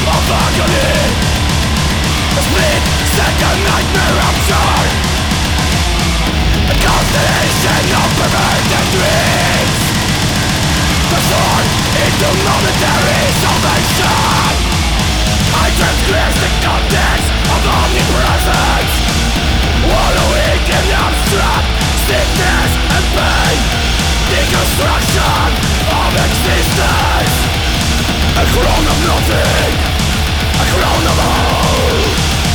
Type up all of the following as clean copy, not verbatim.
of agony, a split-second nightmare rupture, a constellation of perverted dreams, restored into momentary salvation. I transgress the context of omnipresence, wallowing in abstract sickness and pain, deconstruction of existence. A crown of nothing, a crown of all.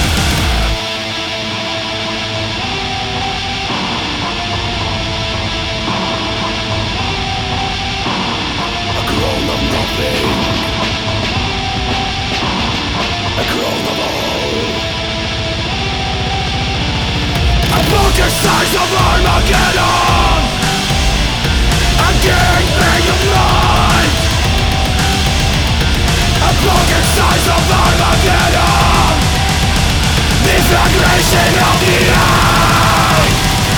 A crown of nothing, a crown of all. A bunker size of Armageddon, a gangbang of light. A bunker size of Armageddon, deflagration of the eye.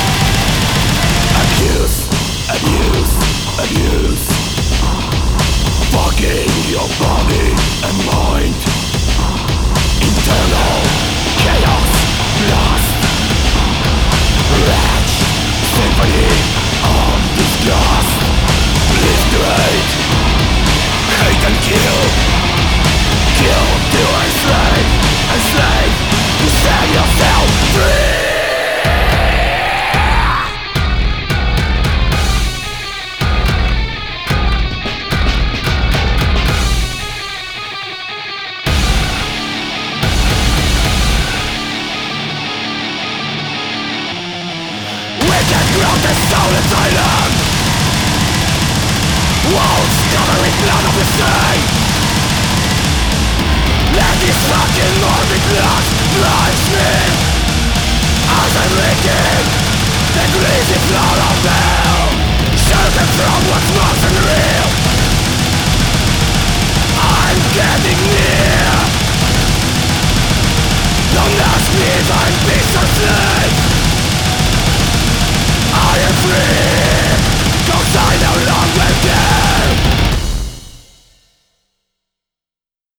Abuse, abuse, abuse, fucking your body and mind. Internal chaos, lust, wretch, symphony of disgust. Blisterate, hate and kill. Kill to enslave to set yourself free. Wicked ground the soul asylum, walls covered with blood of the sea. Let this fucking morbid lust drives me as I'm licking the greasy floor of hell, sheltered from what's most unreal. I'm getting near. Don't ask me if I'm peace or slave. I am free.